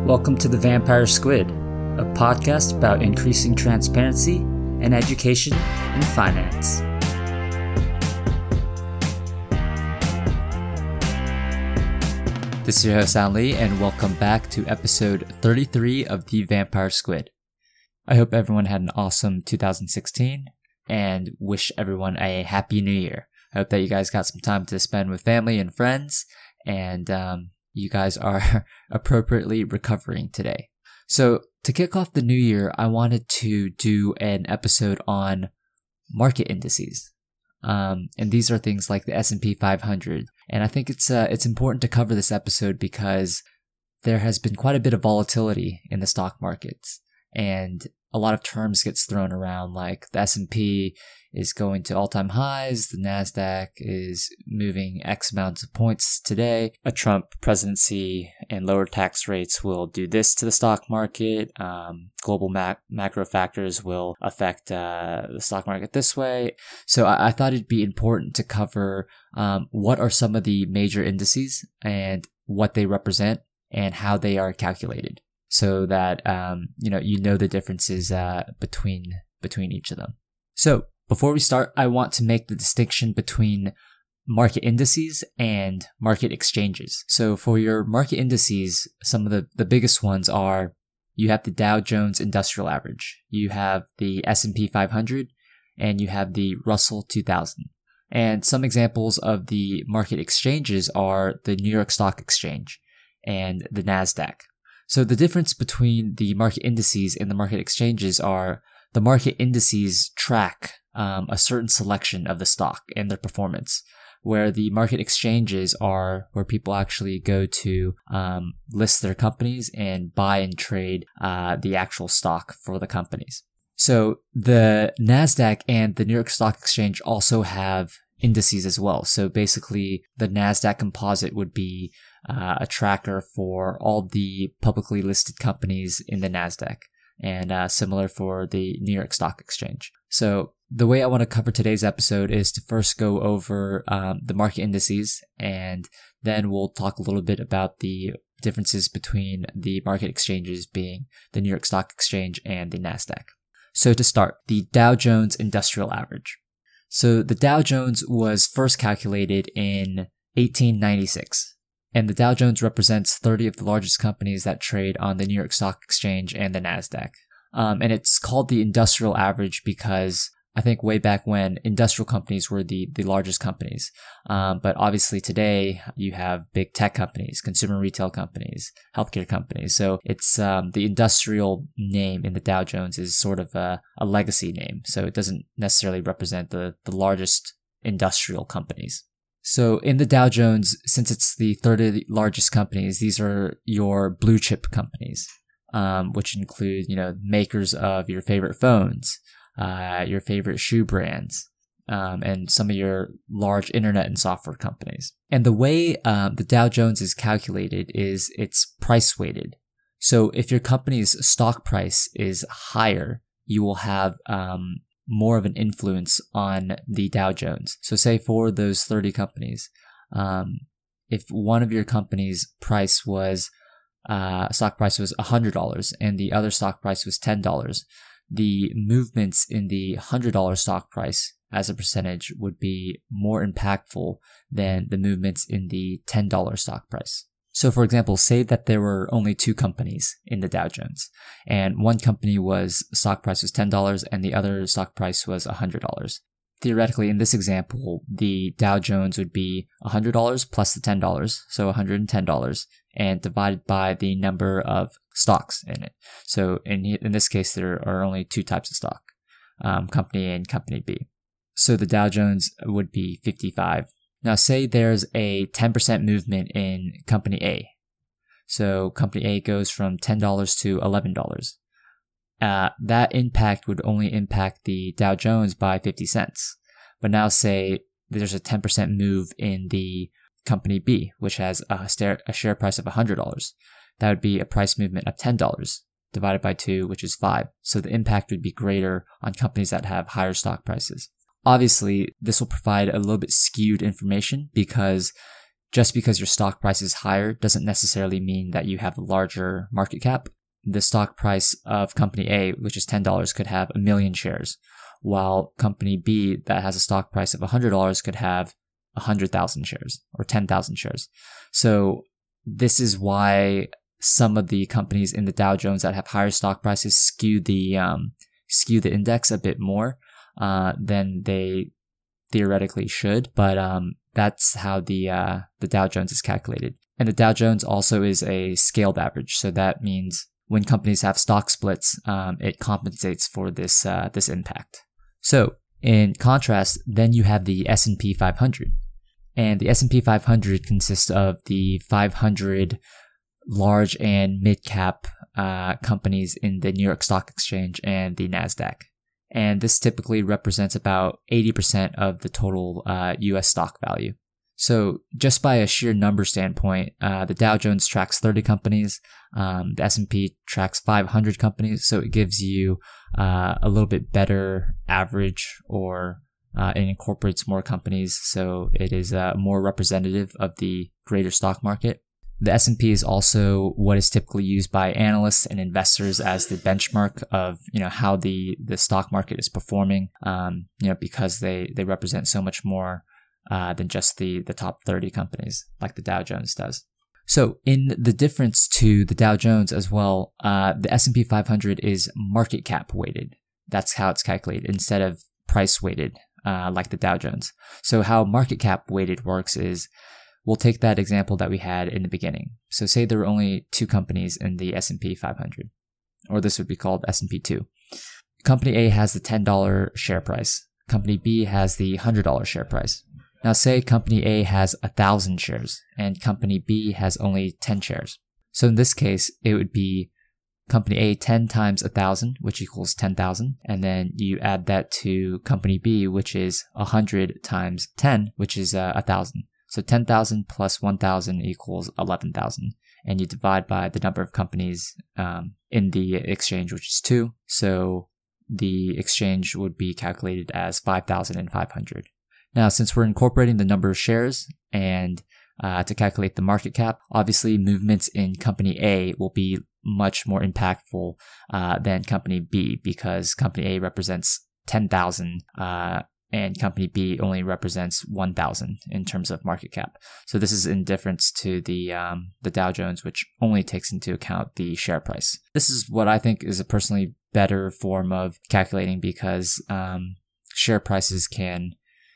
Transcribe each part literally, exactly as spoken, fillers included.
Welcome to The Vampire Squid, a podcast about increasing transparency and education in finance. This is your host, Alan Lee, and welcome back to episode thirty-three of The Vampire Squid. I hope everyone had an awesome two thousand sixteen and wish everyone a happy new year. I hope that you guys got some time to spend with family and friends, and um, you guys are appropriately recovering today. So to kick off the new year, I wanted to do an episode on market indices. Um, and these are things like the S and P five hundred. And I think it's uh, it's important to cover this episode because there has been quite a bit of volatility in the stock markets. And a lot of terms gets thrown around, like the S and P is going to all-time highs, the NASDAQ is moving X amounts of points today, a Trump presidency and lower tax rates will do this to the stock market, um, global mac- macro factors will affect uh, the stock market this way. So I-, I thought it'd be important to cover um, what are some of the major indices and what they represent and how they are calculated, so that um, you know you know the differences uh, between between each of them. So before we start, I want to make the distinction between market indices and market exchanges. So for your market indices, some of the, the biggest ones are, you have the Dow Jones Industrial Average, you have the S and P five hundred, and you have the Russell two thousand. And some examples of the market exchanges are the New York Stock Exchange and the NASDAQ. So the difference between the market indices and the market exchanges are the market indices track um, a certain selection of the stock and their performance, where the market exchanges are where people actually go to um, list their companies and buy and trade uh, the actual stock for the companies. So the NASDAQ and the New York Stock Exchange also have indices as well. So basically, the NASDAQ composite would be uh, a tracker for all the publicly listed companies in the NASDAQ, and uh, similar for the New York Stock Exchange. So the way I want to cover today's episode is to first go over um, the market indices, and then we'll talk a little bit about the differences between the market exchanges, being the New York Stock Exchange and the NASDAQ. So to start, the Dow Jones Industrial Average. So the Dow Jones was first calculated in eighteen ninety-six, and the Dow Jones represents thirty of the largest companies that trade on the New York Stock Exchange and the NASDAQ. Um, and it's called the industrial average because I think way back when, industrial companies were the, the largest companies. Um, but obviously today you have big tech companies, consumer retail companies, healthcare companies. So it's um, the industrial name in the Dow Jones is sort of a, a legacy name. So it doesn't necessarily represent the, the largest industrial companies. So in the Dow Jones, since it's the thirty largest companies, these are your blue chip companies, um, which include, you know, makers of your favorite phones, uh, your favorite shoe brands, um, and some of your large internet and software companies. And the way um, the Dow Jones is calculated is it's price weighted. So if your company's stock price is higher, you will have um, more of an influence on the Dow Jones. So say for those thirty companies, um, if one of your company's price was, uh, stock price was one hundred dollars and the other stock price was ten dollars, the movements in the one hundred dollars stock price as a percentage would be more impactful than the movements in the ten dollars stock price. So for example, say that there were only two companies in the Dow Jones, and one company was stock price was ten dollars and the other stock price was one hundred dollars. Theoretically, in this example, the Dow Jones would be one hundred dollars plus the ten dollars, so one hundred ten dollars, and divided by the number of stocks in it. So in in this case, there are only two types of stock, um, company A and company B. So the Dow Jones would be fifty-five. Now say there's a ten percent movement in company A. So company A goes from ten dollars to eleven dollars. Uh, that impact would only impact the Dow Jones by fifty cents. But now say there's a ten percent move in the company B, which has a, stare, a share price of one hundred dollars. That would be a price movement of ten dollars divided by two, which is five. So the impact would be greater on companies that have higher stock prices. Obviously, this will provide a little bit skewed information because just because your stock price is higher doesn't necessarily mean that you have a larger market cap. The stock price of company A, which is ten dollars, could have a million shares, while company B that has a stock price of one hundred dollars could have one hundred thousand shares or ten thousand shares. So this is why some of the companies in the Dow Jones that have higher stock prices skew the um, skew the index a bit more uh, than they theoretically should. But um, that's how the uh, the Dow Jones is calculated. And the Dow Jones also is a scaled average. So that means when companies have stock splits, um, it compensates for this uh, this impact. So in contrast, then you have the S and P five hundred. And the S and P five hundred consists of the five hundred large and mid-cap uh, companies in the New York Stock Exchange and the NASDAQ. And this typically represents about eighty percent of the total uh, U S stock value. So just by a sheer number standpoint, uh, the Dow Jones tracks thirty companies, um, the S and P tracks five hundred companies, so it gives you uh, a little bit better average, or uh, it incorporates more companies, so it is uh, more representative of the greater stock market. The S and P is also what is typically used by analysts and investors as the benchmark of, you know, how the, the stock market is performing, um, you know, because they, they represent so much more uh, than just the, the top thirty companies like the Dow Jones does. So in the difference to the Dow Jones as well, uh, the S and P five hundred is market cap weighted. That's how it's calculated instead of price weighted uh, like the Dow Jones. So how market cap weighted works is, we'll take that example that we had in the beginning. So say there were only two companies in the S and P five hundred, or this would be called S and P two. Company A has the ten dollars share price. Company B has the one hundred dollars share price. Now say company A has one thousand shares and company B has only ten shares. So in this case, it would be company A ten times one thousand, which equals ten thousand. And then you add that to company B, which is one hundred times ten, which is uh, one thousand. So ten thousand plus one thousand equals eleven thousand. And you divide by the number of companies um, in the exchange, which is two. So the exchange would be calculated as five thousand five hundred. Now, since we're incorporating the number of shares and uh, to calculate the market cap, obviously movements in company A will be much more impactful uh, than company B, because company A represents ten thousand uh, and company B only represents one thousand in terms of market cap. So this is in difference to the um, the Dow Jones, which only takes into account the share price. This is what I think is a personally better form of calculating, because um, share prices can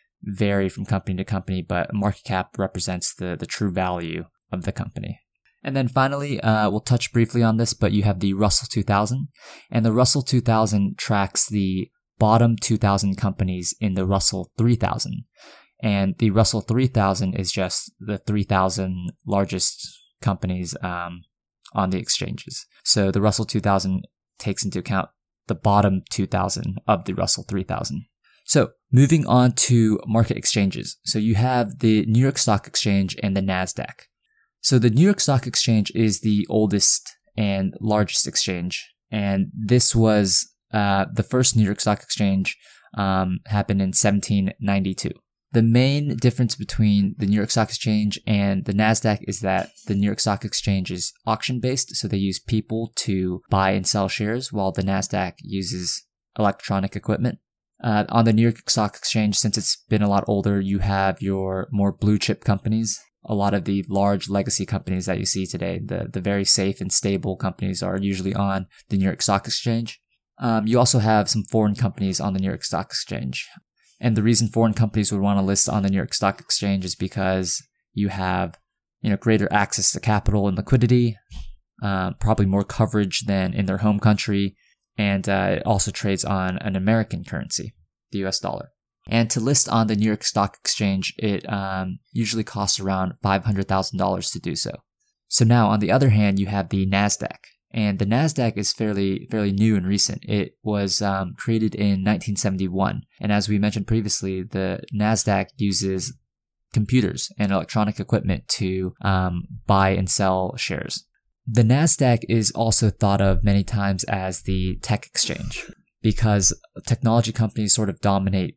vary from company to company, but market cap represents the, the true value of the company. And then finally, uh, we'll touch briefly on this, but you have the Russell two thousand, and the Russell two thousand tracks the bottom two thousand companies in the Russell three thousand. And the Russell three thousand is just the three thousand largest companies um, on the exchanges. So the Russell two thousand takes into account the bottom two thousand of the Russell three thousand. So moving on to market exchanges. So you have the New York Stock Exchange and the NASDAQ. So the New York Stock Exchange is the oldest and largest exchange. And this was uh, the first New York Stock Exchange um, happened in seventeen ninety-two. The main difference between the New York Stock Exchange and the NASDAQ is that the New York Stock Exchange is auction-based, so they use people to buy and sell shares, while the NASDAQ uses electronic equipment. Uh, on the New York Stock Exchange, since it's been a lot older, you have your more blue chip companies. A lot of the large legacy companies that you see today, the, the very safe and stable companies, are usually on the New York Stock Exchange. Um, you also have some foreign companies on the New York Stock Exchange. And the reason foreign companies would want to list on the New York Stock Exchange is because you have, you know, greater access to capital and liquidity, uh, probably more coverage than in their home country. And uh, it also trades on an American currency, the U S dollar. And to list on the New York Stock Exchange, it um, usually costs around five hundred thousand dollars to do so. So now, on the other hand, you have the NASDAQ. And the NASDAQ is fairly fairly new and recent. It was um, created in nineteen seventy-one. And as we mentioned previously, the NASDAQ uses computers and electronic equipment to um, buy and sell shares. The NASDAQ is also thought of many times as the tech exchange, because technology companies sort of dominate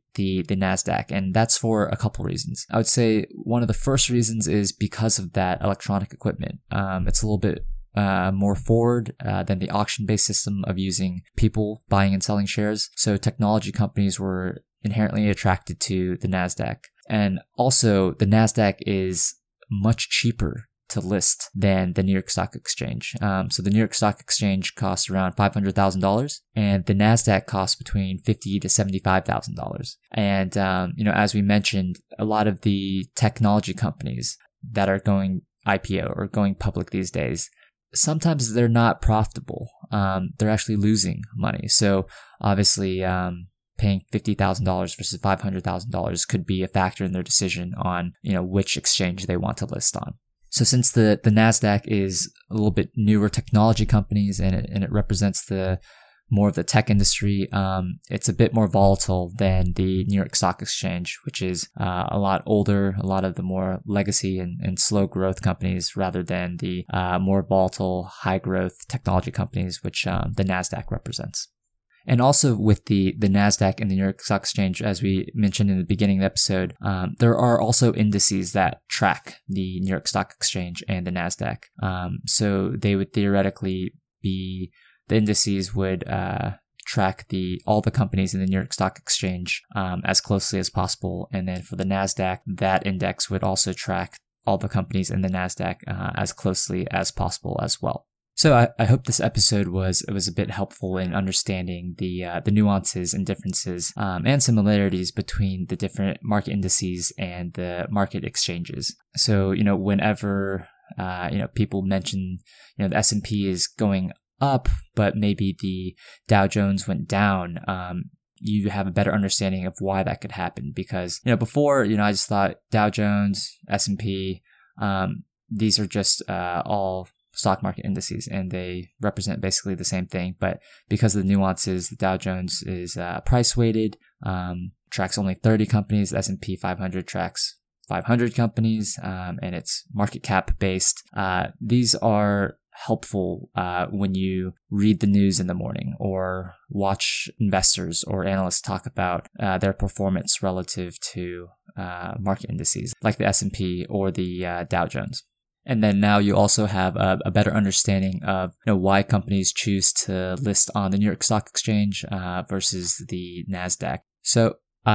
the, the NASDAQ, and that's for a couple reasons. I would say one of the first reasons is because of that electronic equipment. Um, it's a little bit Uh, more forward uh, than the auction-based system of using people buying and selling shares. So technology companies were inherently attracted to the NASDAQ. And also, the NASDAQ is much cheaper to list than the New York Stock Exchange. Um, so the New York Stock Exchange costs around five hundred thousand dollars, and the NASDAQ costs between fifty thousand dollars to seventy-five thousand dollars. And, um, you know, as we mentioned, a lot of the technology companies that are going I P O or going public these days, sometimes they're not profitable. Um, they're actually losing money. So obviously, um, paying fifty thousand dollars versus five hundred thousand dollars could be a factor in their decision on, you know, which exchange they want to list on. So since the, the NASDAQ is a little bit newer technology companies and it, and it represents the more of the tech industry, um, it's a bit more volatile than the New York Stock Exchange, which is uh, a lot older, a lot of the more legacy and, and slow growth companies rather than the uh, more volatile, high growth technology companies, which um, the NASDAQ represents. And also with the, the NASDAQ and the New York Stock Exchange, as we mentioned in the beginning of the episode, um, there are also indices that track the New York Stock Exchange and the NASDAQ. Um, so they would theoretically be The indices would uh, track the all the companies in the New York Stock Exchange um, as closely as possible. And then for the NASDAQ, that index would also track all the companies in the NASDAQ uh, as closely as possible as well. So I, I hope this episode was it was a bit helpful in understanding the uh, the nuances and differences um, and similarities between the different market indices and the market exchanges. So, you know, whenever uh, you know people mention, you know, the S and P is going up, but maybe the Dow Jones went down, um, you have a better understanding of why that could happen. Because, you know, before, you know, I just thought Dow Jones, S and P, um, these are just uh, all stock market indices and they represent basically the same thing. But because of the nuances, the Dow Jones is uh, price weighted, um, tracks only thirty companies, the S and P five hundred tracks five hundred companies, um, and it's market cap based. Uh, these are helpful uh, when you read the news in the morning or watch investors or analysts talk about uh, their performance relative to uh, market indices like the S and P or the uh, Dow Jones. And then now you also have a, a better understanding of, you know, why companies choose to list on the New York Stock Exchange uh, versus the NASDAQ. So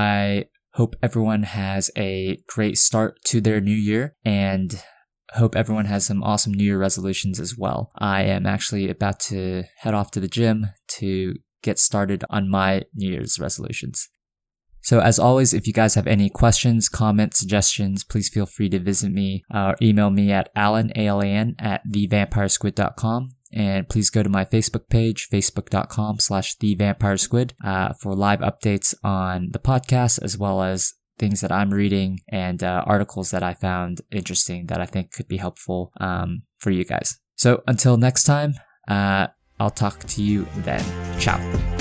I hope everyone has a great start to their new year, and hope everyone has some awesome New Year resolutions as well. I am actually about to head off to the gym to get started on my New Year's resolutions. So as always, if you guys have any questions, comments, suggestions, please feel free to visit me uh, or email me at alan, A L A N, at the vampire squid dot com. And please go to my Facebook page, facebook.com slash thevampiresquid, uh, for live updates on the podcast, as well as things that I'm reading and uh, articles that I found interesting that I think could be helpful um, for you guys. So until next time, uh, I'll talk to you then. Ciao.